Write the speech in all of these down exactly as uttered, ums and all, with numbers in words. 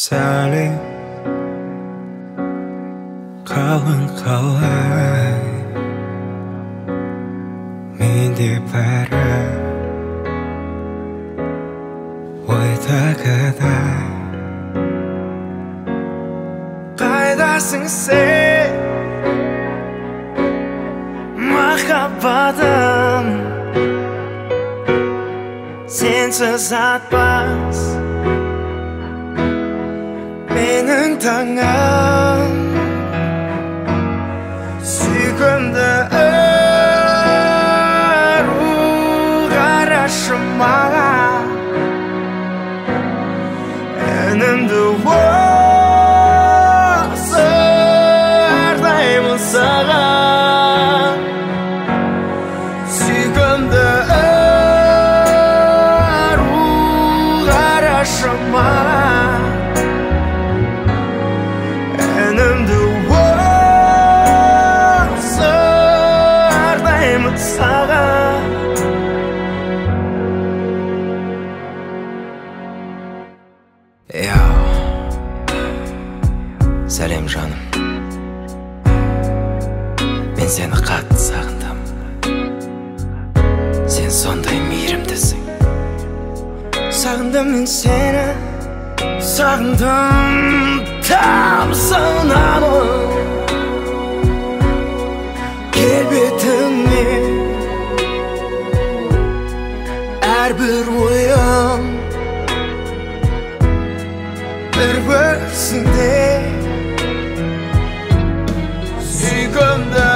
Saling kawan-kawan Mindi para Waitagada Qaida singse Mahabbatam Sensiz atmas Mening tangam Suygunda ruh qarashima Enimdi sardayman sagan Suygunda ruh qarashima Enimdi sardayman sagan Ya Сәлем жаным Мен сені қатты сағындым Сен сондай мейірімдісің Сағындым мен сені Сағындым тамсанамын Келбетіңнен Әрбір ойым бір-бірсіңде Сүйгімді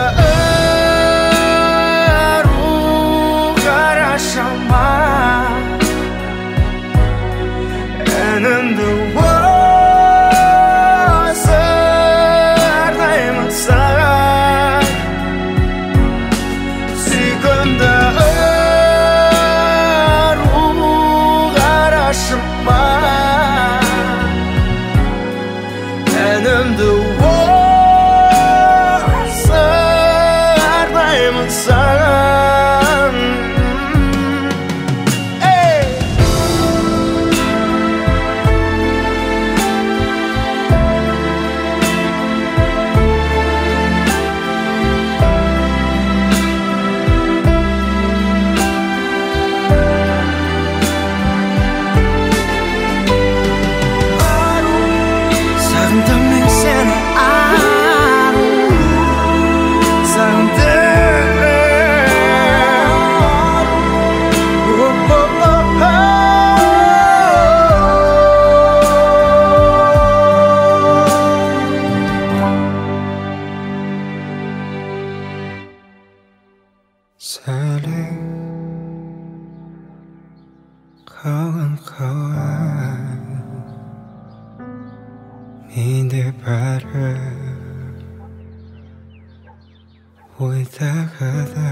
руh қарашама Әнімді сардаймын саған Сүйгімді руh қарашама Әнімді сардаймын саған Сағындым мен сені ару Saling kawan-kawan Mindi para Waitagada